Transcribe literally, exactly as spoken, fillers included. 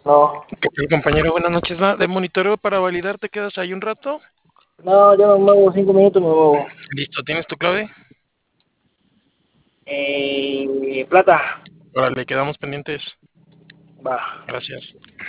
No, ¿Qué tal, compañero? Buenas noches. Va de monitoreo para validar. ¿Te quedas ahí un rato? no, yo me muevo cinco minutos, me muevo. Listo. ¿Tienes tu clave? Eh, plata, Órale, quedamos pendientes. va. Gracias.